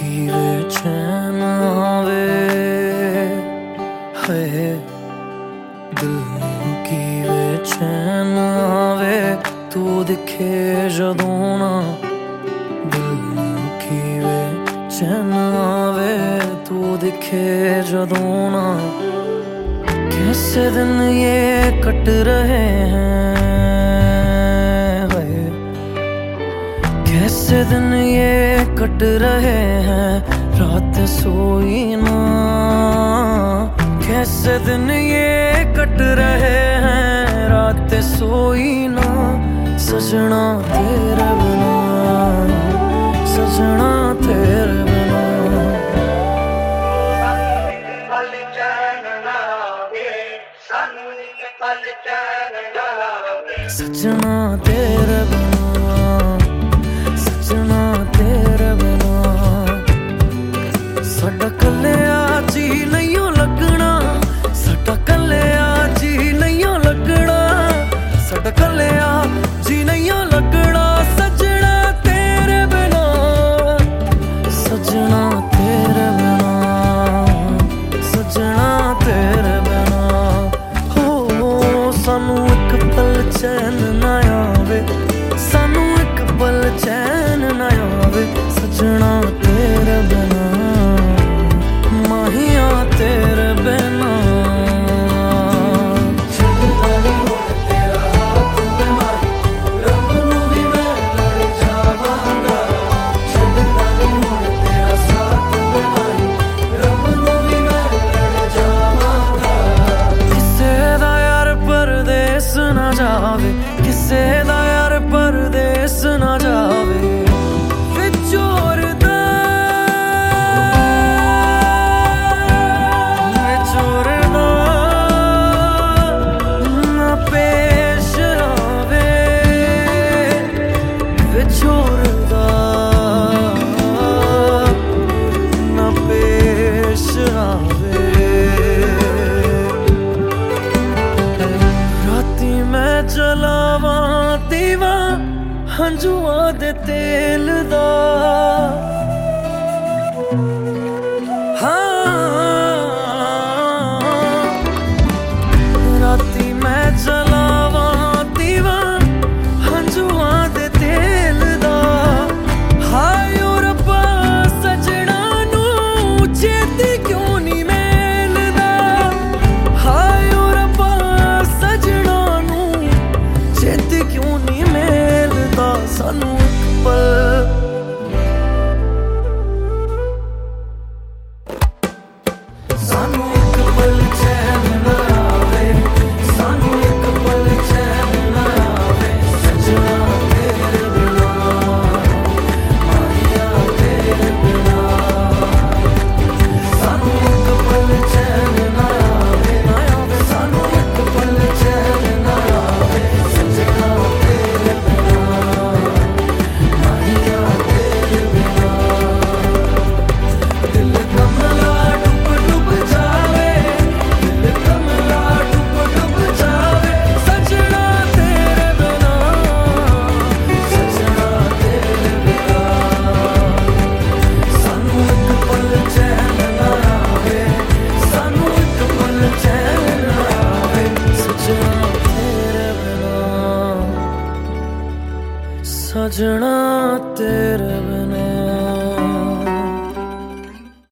कीवे चैन आवे है दिल नूं कीवे चैन आवे तू दिखे जदों ना दिल नूं कीवे चैन आवे तू दिखे जदों ना कैसे दिन ये कट रहे हैं कैसे दिन ये कट रहे हैं रात सोई ना कैसे दिन ये कट रहे हैं रात सोई ना सजना तेरे बिना सजना तेरे बिना सजना तेरे बिना सजना तेरे बिना साडा कल्लिया जी नहीं लगना साडा कल्लिया जी नहीं लगना साडा कल्लिया जी नहीं लगना सजना तेरे बिना सजना तेरे बिना सजना तेरे बिना हो सानू एक पल चैन ना आवे सानू एक पल चैन ना आवे सजना तेरे बिना माहिया तेरे बिना किसे दा यार परदेस ना जावे विचोर दा ना पेश आवे विचोर दा ना पेश आवे राती मैं जलावा दीवा हंजुआ दे तेल दा हाँ राती मैं जलावा दीवा हंजुआ दे तेल दा हाय रब्बा सजना नू चेती क्यों नहीं मेलदा हाय रब्बा सजना नू चेती क्यों नहीं मेलदा सानू एक पल सानू एक पल चैन ना आवे सानू एक पल चैन ना आवे सजना तेरे बिना माहिया तेरे बिना सानू एक पल चैन ना आवे सानू एक पल चैन ना आवे सजना तेरे बिना माहिया तेरे बिना दिल कमला डूब डूब जावे दिल कमला डूब डूब जावे सजना तेरे बिना सजना तेरे बिना सानू एक पल चैन ना आवे सानू एक पल चैन ना आवे सजना तेरे बिना सजना तेरे बिना